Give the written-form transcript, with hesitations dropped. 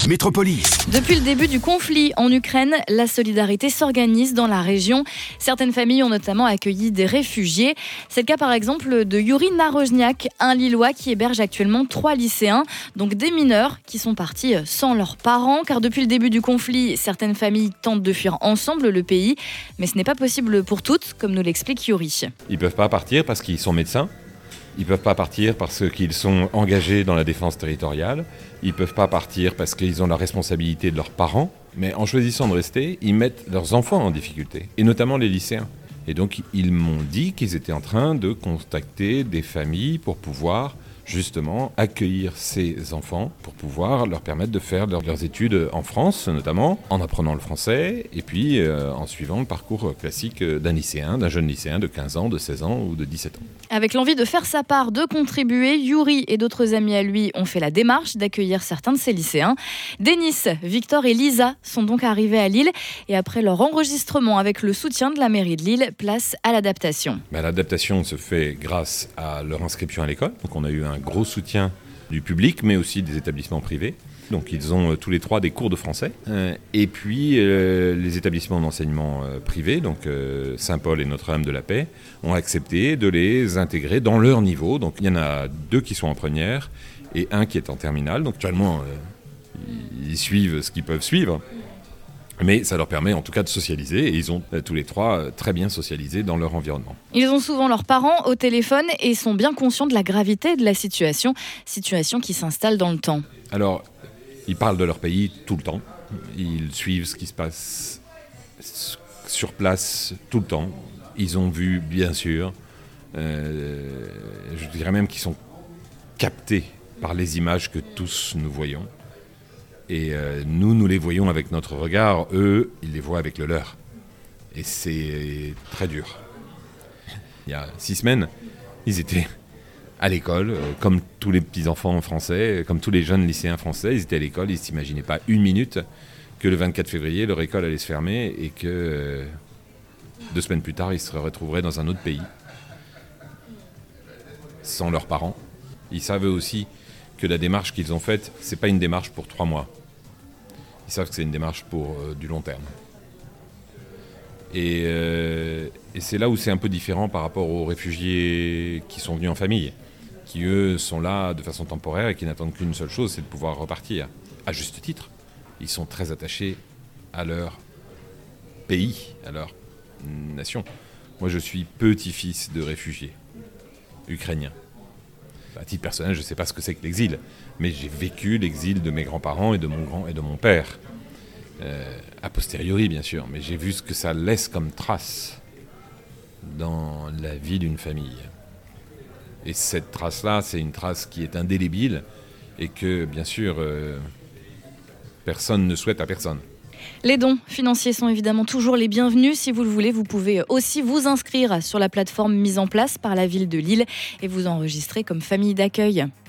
Métropolis. Depuis le début du conflit en Ukraine, la solidarité s'organise dans la région. Certaines familles ont notamment accueilli des réfugiés. C'est le cas par exemple de Yuri Narozhniak, un Lillois qui héberge actuellement 3 lycéens, donc des mineurs qui sont partis sans leurs parents. Car depuis le début du conflit, certaines familles tentent de fuir ensemble le pays. Mais ce n'est pas possible pour toutes, comme nous l'explique Yuri. Ils ne peuvent pas partir parce qu'ils sont médecins. Ils ne peuvent pas partir parce qu'ils sont engagés dans la défense territoriale. Ils ne peuvent pas partir parce qu'ils ont la responsabilité de leurs parents. Mais en choisissant de rester, ils mettent leurs enfants en difficulté, et notamment les lycéens. Et donc, ils m'ont dit qu'ils étaient en train de contacter des familles pour pouvoir justement accueillir ces enfants, pour pouvoir leur permettre de faire leurs études en France, notamment en apprenant le français, et puis en suivant le parcours classique d'un jeune lycéen de 15 ans, de 16 ans ou de 17 ans. Avec l'envie de faire sa part, de contribuer, Yuri et d'autres amis à lui ont fait la démarche d'accueillir certains de ces lycéens. Denis, Victor et Lisa sont donc arrivés à Lille, et après leur enregistrement avec le soutien de la mairie de Lille, place à l'adaptation. L'adaptation se fait grâce à leur inscription à l'école, donc on a eu un gros soutien du public, mais aussi des établissements privés. Donc ils ont tous les 3 des cours de français. Et puis les établissements d'enseignement privés, donc Saint-Paul et Notre-Dame de la Paix, ont accepté de les intégrer dans leur niveau. Donc il y en a 2 qui sont en première et 1 qui est en terminale. Donc actuellement, ils suivent ce qu'ils peuvent suivre. Mais ça leur permet en tout cas de socialiser, et ils ont tous les 3 très bien socialisé dans leur environnement. Ils ont souvent leurs parents au téléphone et sont bien conscients de la gravité de la situation qui s'installe dans le temps. Alors, ils parlent de leur pays tout le temps, ils suivent ce qui se passe sur place tout le temps. Ils ont vu, bien sûr, je dirais même qu'ils sont captés par les images que tous nous voyons. Et nous les voyons avec notre regard, eux, ils les voient avec le leur. Et c'est très dur. Il y a 6 semaines, ils étaient à l'école, comme tous les petits-enfants français, comme tous les jeunes lycéens français, ils étaient à l'école, ils ne s'imaginaient pas une minute que le 24 février, leur école allait se fermer et que 2 semaines plus tard, ils se retrouveraient dans un autre pays, sans leurs parents. Ils savaient aussi que la démarche qu'ils ont faite, c'est pas une démarche pour 3 mois. Ils savent que c'est une démarche pour du long terme. Et c'est là où c'est un peu différent par rapport aux réfugiés qui sont venus en famille, qui eux sont là de façon temporaire et qui n'attendent qu'une seule chose, c'est de pouvoir repartir. À juste titre, ils sont très attachés à leur pays, à leur nation. Moi, je suis petit-fils de réfugiés ukrainiens. À titre personnel, je ne sais pas ce que c'est que l'exil, mais j'ai vécu l'exil de mes grands-parents et de mon père. A posteriori, bien sûr, mais j'ai vu ce que ça laisse comme trace dans la vie d'une famille. Et cette trace-là, c'est une trace qui est indélébile et que, bien sûr, personne ne souhaite à personne. Les dons financiers sont évidemment toujours les bienvenus. Si vous le voulez, vous pouvez aussi vous inscrire sur la plateforme mise en place par la ville de Lille et vous enregistrer comme famille d'accueil.